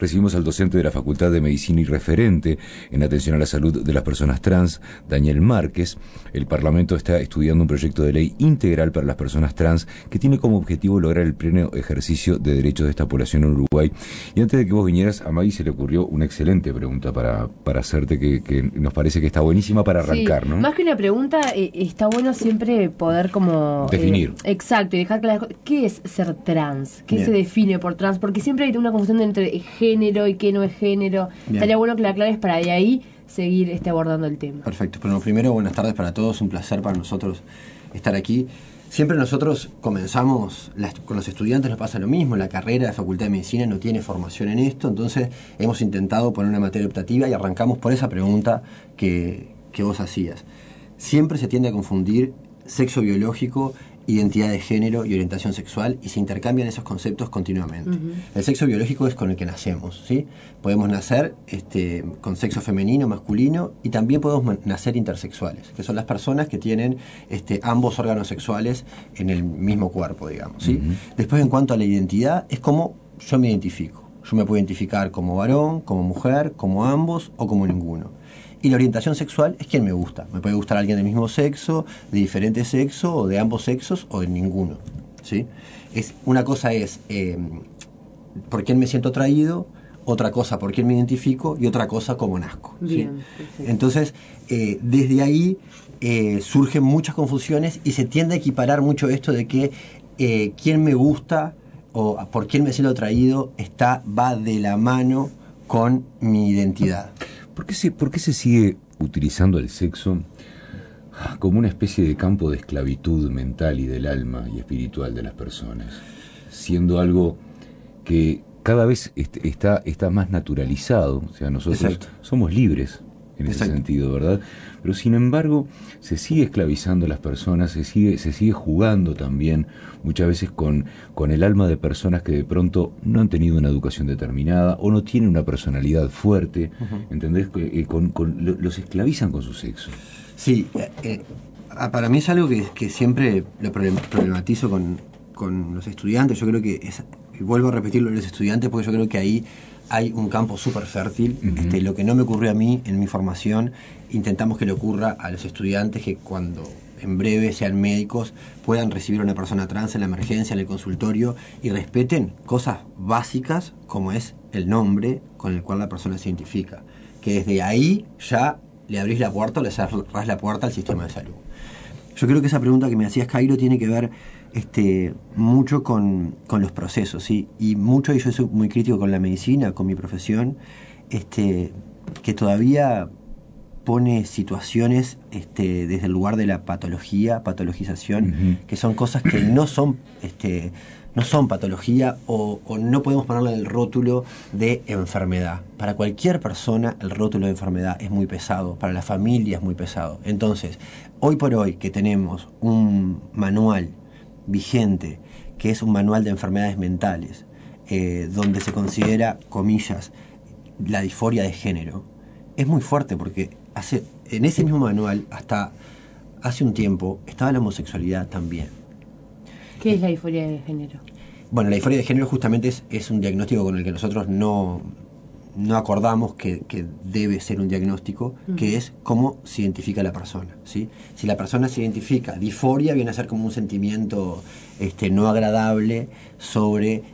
Recibimos al docente de la Facultad de Medicina y referente en atención a la salud de las personas trans, Daniel Márquez. El Parlamento está estudiando un proyecto de ley integral para las personas trans que tiene como objetivo lograr el pleno ejercicio de derechos de esta población en Uruguay. Y antes de que vos vinieras, a Maggie se le ocurrió una excelente pregunta para hacerte que nos parece que está buenísima para arrancar, sí, ¿no? Más que una pregunta, está bueno siempre poder como... definir. Exacto, y dejar claro, ¿qué es ser trans? ¿Qué Bien. se define por trans? Porque siempre hay una confusión entre género y qué no es género. Bien. Estaría bueno que la aclares para de ahí seguir abordando el tema. Perfecto. Pero primero, buenas tardes para todos. Un placer para nosotros estar aquí. Siempre nosotros comenzamos, con los estudiantes nos pasa lo mismo. La carrera de Facultad de Medicina no tiene formación en esto. Entonces hemos intentado poner una materia optativa y arrancamos por esa pregunta que vos hacías. Siempre se tiende a confundir sexo biológico, identidad de género y orientación sexual, y se intercambian esos conceptos continuamente. El sexo biológico es con el que nacemos, ¿sí? Podemos nacer con sexo femenino, masculino, y también podemos nacer intersexuales, que son las personas que tienen ambos órganos sexuales en el mismo cuerpo, digamos, ¿sí? Después, en cuanto a la identidad, es como yo me identifico. Yo me puedo identificar como varón, como mujer, como ambos o como ninguno. Y la orientación sexual es quien me gusta. Me puede gustar alguien del mismo sexo, de diferente sexo, o de ambos sexos, o de ninguno, ¿sí? Una cosa es por quién me siento atraído, otra cosa por quién me identifico, y otra cosa cómo nazco, ¿sí? Bien, perfecto. Entonces, desde ahí surgen muchas confusiones y se tiende a equiparar mucho esto de que quién me gusta o por quién me siento atraído va de la mano con mi identidad. ¿Por qué se sigue utilizando el sexo como una especie de campo de esclavitud mental y del alma y espiritual de las personas? Siendo algo que cada vez está más naturalizado. O sea, nosotros Exacto. somos libres en ese Exacto. sentido, ¿verdad? Pero sin embargo, se sigue esclavizando a las personas, se sigue jugando también muchas veces con el alma de personas que de pronto no han tenido una educación determinada o no tienen una personalidad fuerte, ¿entendés? Los esclavizan con su sexo. Sí, para mí es algo que siempre lo problematizo con los estudiantes. Yo creo que y vuelvo a repetirlo a los estudiantes porque yo creo que ahí hay un campo súper fértil. Lo que no me ocurrió a mí en mi formación, intentamos que le ocurra a los estudiantes, que cuando en breve sean médicos puedan recibir a una persona trans en la emergencia, en el consultorio, y respeten cosas básicas como es el nombre con el cual la persona se identifica, que desde ahí ya le abrís la puerta o le cerrás la puerta al sistema de salud. Yo creo que esa pregunta que me hacías, Cairo, tiene que ver mucho con los procesos, ¿sí? Y mucho, y yo soy muy crítico con la medicina, con mi profesión, que todavía pone situaciones desde el lugar de la patologización, que son cosas que no son patología o no podemos ponerle el rótulo de enfermedad. Para cualquier persona el rótulo de enfermedad es muy pesado, para la familia es muy pesado. Entonces, hoy por hoy que tenemos un manual vigente, que es un manual de enfermedades mentales, donde se considera, comillas, la disforia de género, es muy fuerte porque en ese mismo manual, hasta hace un tiempo, estaba la homosexualidad también. ¿Qué es la disforia de género? Bueno, la disforia de género justamente es un diagnóstico con el que nosotros no acordamos que debe ser un diagnóstico, que es cómo se identifica la persona, ¿sí? Si la persona se identifica, disforia viene a ser como un sentimiento no agradable sobre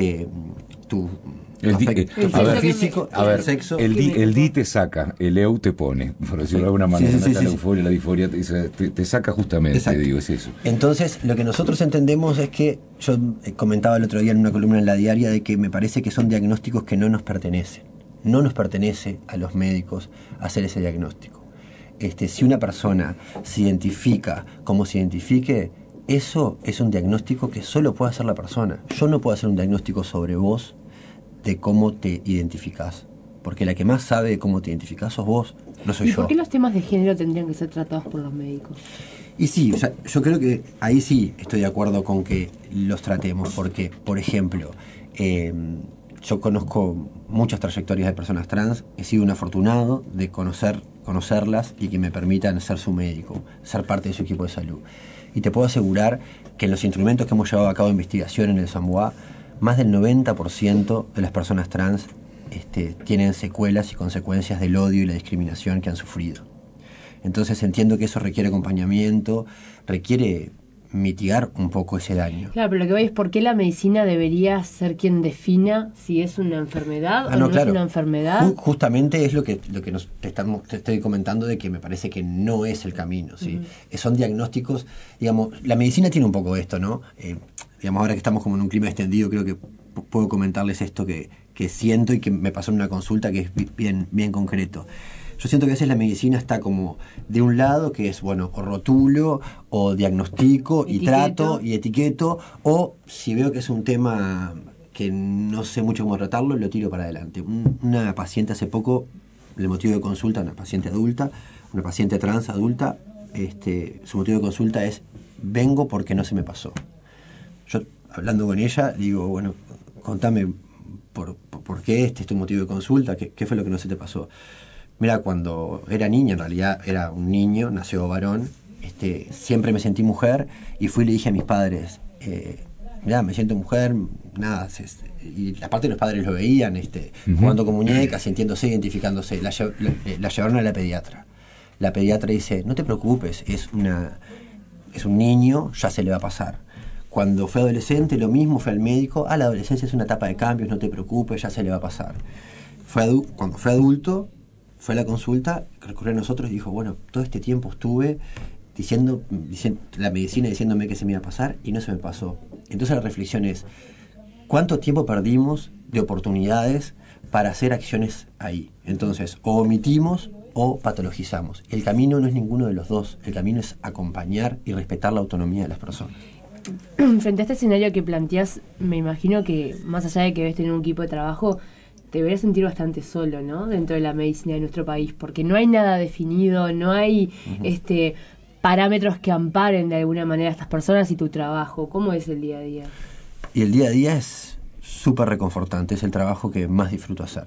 tu aspecto físico, el sexo. El di te saca, el eu te pone, por decirlo de alguna manera. Sí, la euforia, la disforia te saca justamente. Exacto. Digo, es eso. Entonces, lo que nosotros entendemos es que, yo comentaba el otro día en una columna en La Diaria, de que me parece que son diagnósticos que no nos pertenecen. No nos pertenece a los médicos hacer ese diagnóstico. Si una persona se identifica como se identifique, eso es un diagnóstico que solo puede hacer la persona. Yo no puedo hacer un diagnóstico sobre vos de cómo te identificás, porque la que más sabe de cómo te identificás sos vos, no soy yo. ¿Y por qué los temas de género tendrían que ser tratados por los médicos? Y sí, o sea, yo creo que ahí sí estoy de acuerdo con que los tratemos, porque, por ejemplo, yo conozco muchas trayectorias de personas trans, he sido un afortunado de conocerlas y que me permitan ser su médico, ser parte de su equipo de salud. Y te puedo asegurar que en los instrumentos que hemos llevado a cabo de investigación en el SAMUA, más del 90% de las personas trans tienen secuelas y consecuencias del odio y la discriminación que han sufrido. Entonces entiendo que eso requiere acompañamiento, requiere mitigar un poco ese daño. Claro, pero lo que voy es por qué la medicina debería ser quien defina si es una enfermedad o no, claro, es una enfermedad. Justamente es lo que te estoy comentando, de que me parece que no es el camino, ¿sí? Son diagnósticos, digamos, la medicina tiene un poco esto, ¿no? Digamos, ahora que estamos como en un clima extendido, creo que puedo comentarles esto que siento y que me pasó en una consulta que es bien concreto. Yo siento que a veces la medicina está como de un lado, que es, bueno, o rotulo, o diagnostico, y trato, y etiqueto, o si veo que es un tema que no sé mucho cómo tratarlo, lo tiro para adelante. Una paciente hace poco, el motivo de consulta, una paciente adulta, una paciente trans adulta, su motivo de consulta es: vengo porque no se me pasó. Yo, hablando con ella, digo, bueno, contame por qué este es tu motivo de consulta, qué fue lo que no se te pasó. Mira, cuando era niña, en realidad era un niño, nació varón, siempre me sentí mujer, y fui y le dije a mis padres, mirá, me siento mujer, nada, y aparte los padres lo veían, jugando con muñecas, sintiéndose, identificándose. La llevaron a la pediatra. La pediatra dice: no te preocupes, es un niño, ya se le va a pasar. Cuando fue adolescente, lo mismo, fue al médico: la adolescencia es una etapa de cambios, no te preocupes, ya se le va a pasar. Cuando fue adulto, fue a la consulta, recurrió a nosotros y dijo: bueno, todo este tiempo estuve diciendo la medicina diciéndome que se me iba a pasar y no se me pasó. Entonces la reflexión es: ¿cuánto tiempo perdimos de oportunidades para hacer acciones ahí? Entonces, o omitimos o patologizamos. El camino no es ninguno de los dos. El camino es acompañar y respetar la autonomía de las personas. Frente a este escenario que planteas, me imagino que, más allá de que debes tener un equipo de trabajo, te deberías sentir bastante solo, ¿no? Dentro de la medicina de nuestro país, porque no hay nada definido, no hay parámetros que amparen de alguna manera a estas personas y tu trabajo. ¿Cómo es el día a día? Y el día a día es súper reconfortante, es el trabajo que más disfruto hacer.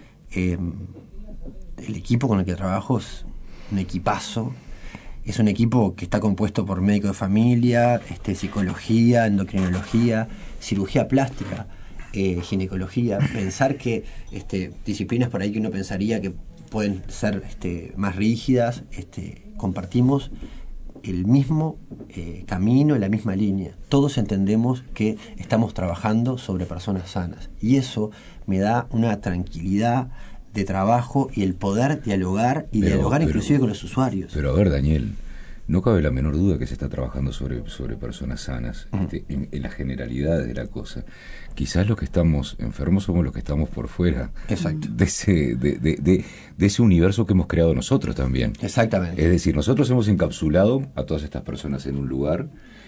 El equipo con el que trabajo es un equipazo. Es un equipo que está compuesto por médico de familia, psicología, endocrinología, cirugía plástica, ginecología. Pensar que disciplinas por ahí que uno pensaría que pueden ser más rígidas, compartimos el mismo camino, la misma línea. Todos entendemos que estamos trabajando sobre personas sanas, y eso me da una tranquilidad de trabajo y el poder dialogar dialogar inclusive con los usuarios. Pero a ver, Daniel, no cabe la menor duda que se está trabajando sobre personas sanas, en las generalidades de la cosa. Quizás los que estamos enfermos somos los que estamos por fuera. Exacto. de ese universo que hemos creado nosotros también. Exactamente. Es decir, nosotros hemos encapsulado a todas estas personas en un lugar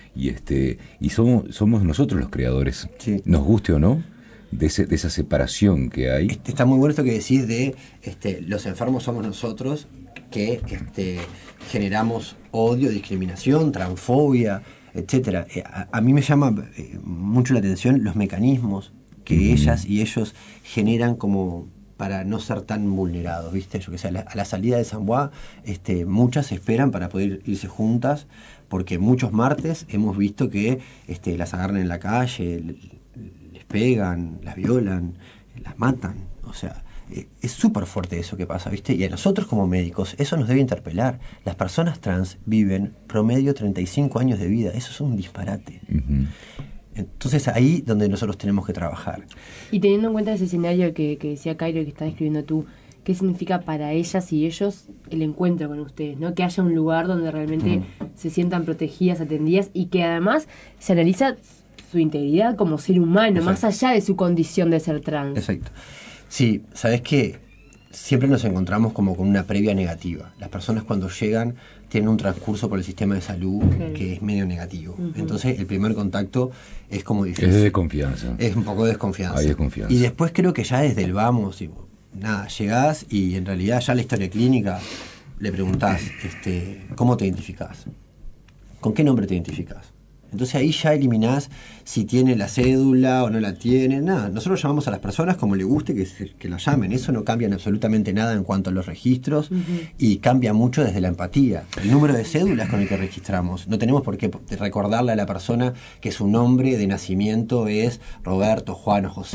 y somos nosotros los creadores, sí, nos guste o no, de esa separación que hay. Está muy bueno esto que decís de los enfermos somos nosotros, que generamos odio, discriminación, transfobia, etcétera. A mí me llama mucho la atención los mecanismos que ellas y ellos generan como para no ser tan vulnerados, ¿viste? Yo que sé, a la salida de San Juan, muchas esperan para poder irse juntas, porque muchos martes hemos visto que las agarran en la calle, les pegan, las violan, las matan. O sea, es súper fuerte eso que pasa, ¿viste? Y a nosotros como médicos eso nos debe interpelar. Las personas trans viven promedio 35 años de vida. Eso es un disparate. Entonces ahí donde nosotros tenemos que trabajar. Y teniendo en cuenta ese escenario que decía Cairo y que estás describiendo tú, ¿qué significa para ellas y ellos el encuentro con ustedes, ¿no? Que haya un lugar donde realmente se sientan protegidas, atendidas, y que además se analiza su integridad como ser humano, exacto, más allá de su condición de ser trans. Exacto. Sí, sabes que siempre nos encontramos como con una previa negativa. Las personas cuando llegan tienen un transcurso por el sistema de salud que es medio negativo. Entonces el primer contacto es como difícil. Es de desconfianza. Es un poco de desconfianza. Hay desconfianza. Y después creo que ya desde el vamos, llegás y en realidad ya la historia clínica le preguntás, ¿cómo te identificás? ¿Con qué nombre te identificás? Entonces ahí ya eliminás si tiene la cédula o no la tiene, nada. Nosotros llamamos a las personas como le guste que la llamen. Eso no cambia en absolutamente nada en cuanto a los registros y cambia mucho desde la empatía. El número de cédulas con el que registramos. No tenemos por qué recordarle a la persona que su nombre de nacimiento es Roberto, Juan o José.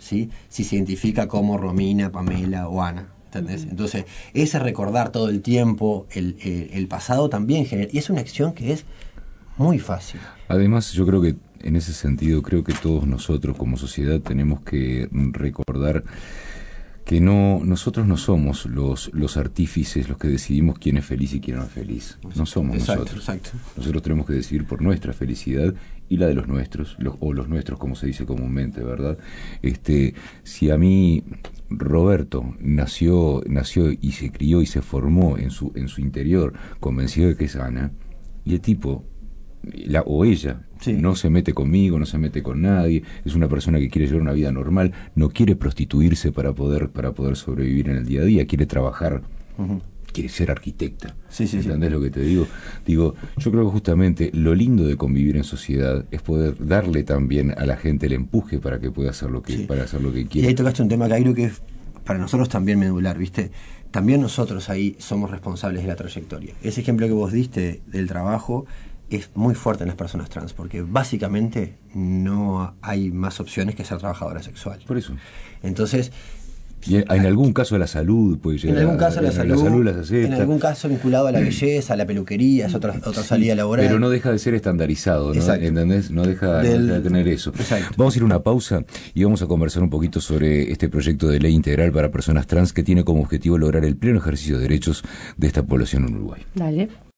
¿sí? Si se identifica como Romina, Pamela o Ana. ¿Entendés? Entonces, ese recordar todo el tiempo el pasado también genera, y es una acción que es muy fácil. Además, yo creo que en ese sentido, creo que todos nosotros como sociedad tenemos que recordar que nosotros no somos los artífices, los que decidimos quién es feliz y quién no es feliz. No somos nosotros. Exacto. Nosotros tenemos que decidir por nuestra felicidad y la de los nuestros, o los nuestros, como se dice comúnmente, ¿verdad? Si a mí Roberto nació y se crió y se formó en su interior convencido de que es Ana, y el tipo o ella no se mete conmigo, no se mete con nadie, es una persona que quiere llevar una vida normal, no quiere prostituirse para poder sobrevivir en el día a día, quiere trabajar, quiere ser arquitecta. ¿Entendés lo que te digo? Digo, yo creo que justamente lo lindo de convivir en sociedad es poder darle también a la gente el empuje para que pueda hacer lo que quiere. Y ahí tocaste un tema que creo que es para nosotros también medular, ¿viste? También nosotros ahí somos responsables de la trayectoria. Ese ejemplo que vos diste del trabajo es muy fuerte en las personas trans, porque básicamente no hay más opciones que ser trabajadora sexual. Por eso. Entonces, y en algún caso de la salud puede llegar. En algún caso de la salud las acepta. En algún caso vinculado a la belleza, a la peluquería, es otra salida laboral. Pero no deja de ser estandarizado, ¿no? Exacto. ¿Entendés? No deja de tener eso. Exacto. Vamos a ir a una pausa y vamos a conversar un poquito sobre este proyecto de ley integral para personas trans que tiene como objetivo lograr el pleno ejercicio de derechos de esta población en Uruguay. Dale.